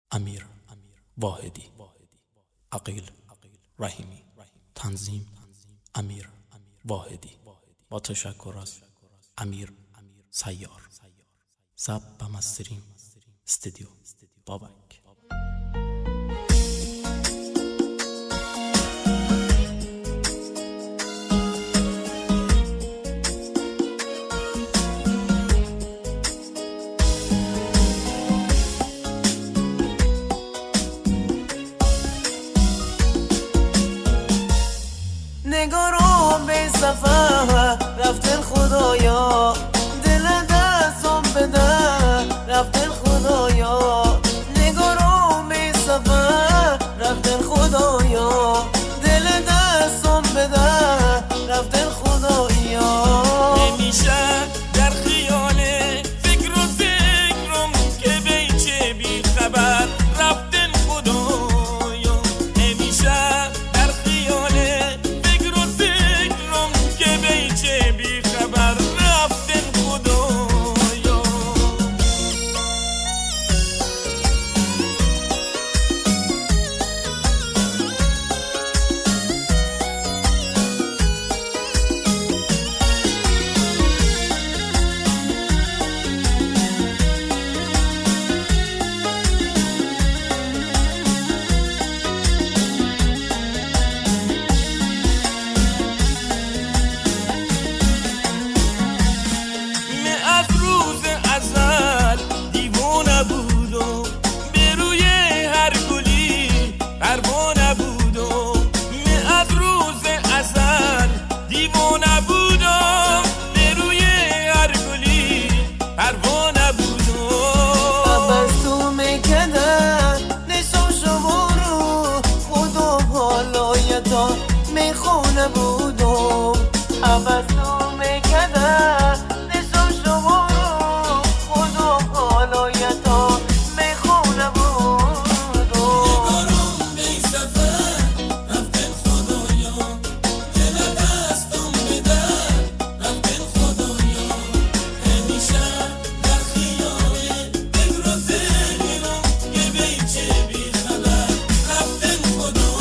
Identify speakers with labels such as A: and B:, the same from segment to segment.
A: امیر واحدی، عقیل رحیمی. تنظیم امیر واحدی. با تشکر از امیر سیار. ضبط و مسترینگ استودیو بابک.
B: نگارم به سفر رفتن خدایا، دل دستم بده رفتن خدایا. نگارم به سفر رفتن خدایا، دل دستم بده رفتن خدایا.
C: نمیشه در خیال فکر و فکرم که بیچه بی خبر رفتن خدایا. نمیشه در خیال فکر و فکرم که بیچه بی خبر رفتن خدایا.
B: میخونه بودم عوضو میکده نشم شما رو خودم حالایتا میخونه بودم.
C: نگارم به سفر رفتن خدایا، دل دستم بده رفتن خدایا. همیشه در خیال فکر و فکرم که بیچه بی خبر رفتن خدایا.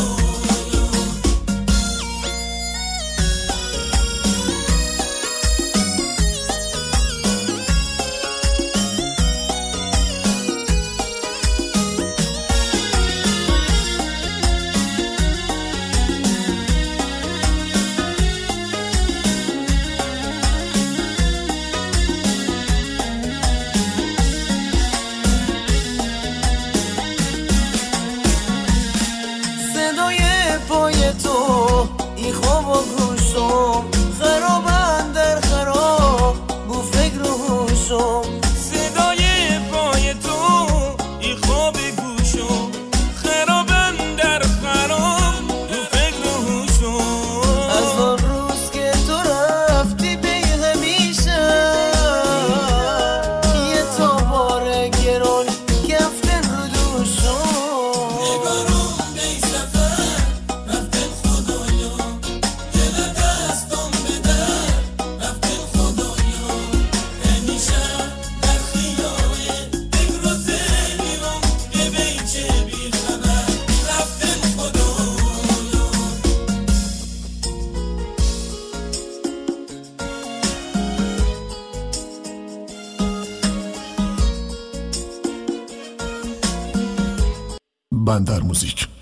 B: پای تو ای خواب و گوشم خرابم در خراب بو فکر و هوشم.
C: صدای پای تو ای خواب گوشم خرابم در خراب بو فکر و هوشم.
B: از آن روز که تو رفتی به همیشه یه تا بار گران گفتن رو دوشم.
C: نگارم به سفر رفتن خدایا، دل دستم بده رفتن خدایا. همیشه در خیال فکر و فکرم که بیچه بی خبر رفتن خدایا.
D: بندر موزیک